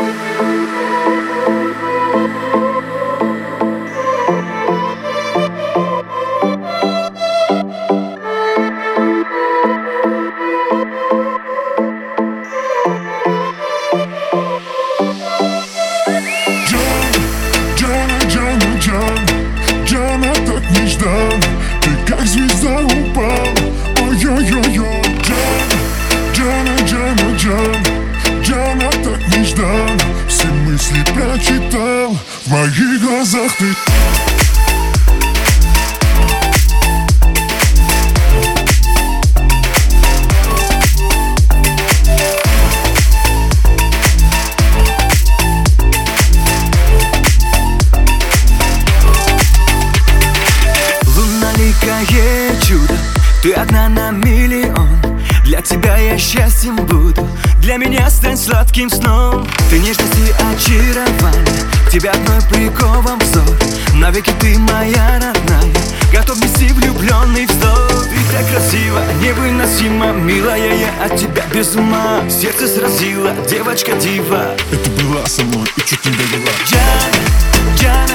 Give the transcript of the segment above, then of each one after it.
Джана, так неждан, ты как звезда упал. Ой-ой-ой-ой, Джана, так неждан, все мысли прочитал, в моих глазах ты. Луналикое чудо, ты одна на миллион. Для тебя я счастьем буду, для меня стань сладким сном. Ты нежность и очарование, к тебе одной прикован взор. Навеки ты моя родная, готов нести влюбленный вздох. Ты так красива, невыносимо милая, я от тебя без ума. Сердце сразила девочка дива, Это была со мной и чуть не довела. Джана,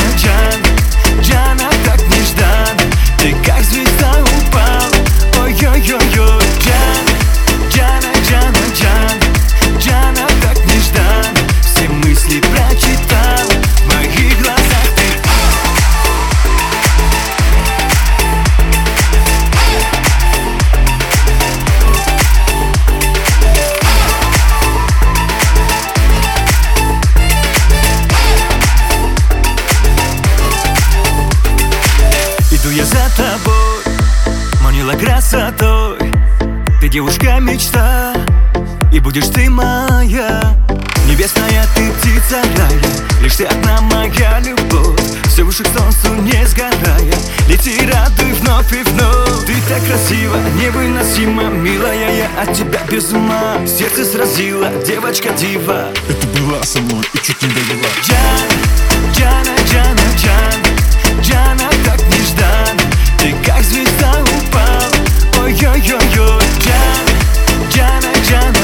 так неждан, ты как звезда упал. Ой-ой-ой-ой, Джана, так неждан, все мысли прочитал, в моих глазах ты. Иду я за тобой, манила красотой. Ты девушка мечта, и будешь ты моя. Небесная ты птица рая, лишь ты одна моя любовь. Все выше к солнцу не сгорая, лети, радуй вновь и вновь. Ты так красива, невыносимо милая, я от тебя без ума. Сердце сразила девочка дива, Это была со мной и чуть не довела. Джана, так неждан, ты как звезда упал. Ой-ой-ой-ой, Джана,